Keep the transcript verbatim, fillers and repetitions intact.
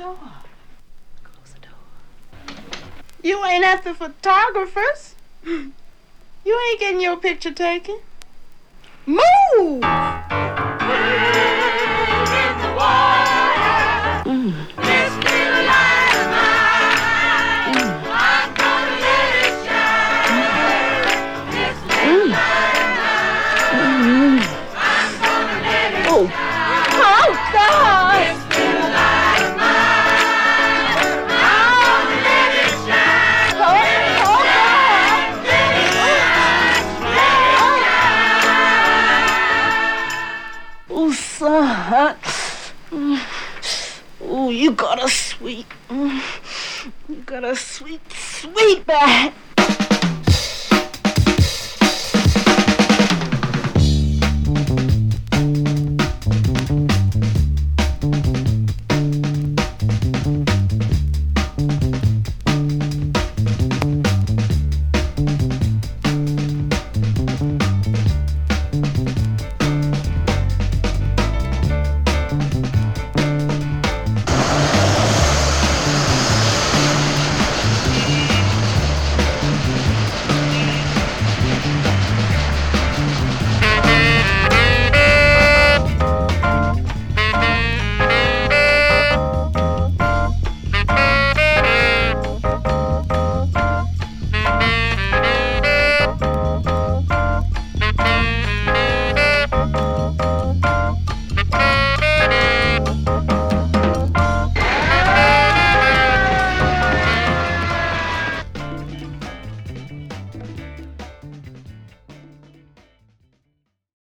door. Close the door. You ain't at the photographer's. You ain't getting your picture taken. Move! Mm. This little light of mine, mm. I'm gonna let it shine. This little mm. light of mine, mm. I'm gonna let it oh. shine. Oh, God! This little light of mine, I'm gonna let it shine. Oh, oh, God! Let it shine, let it shine. Oh, son. Mm. Oh, you got a sweet, mm, you got a sweet, sweet back.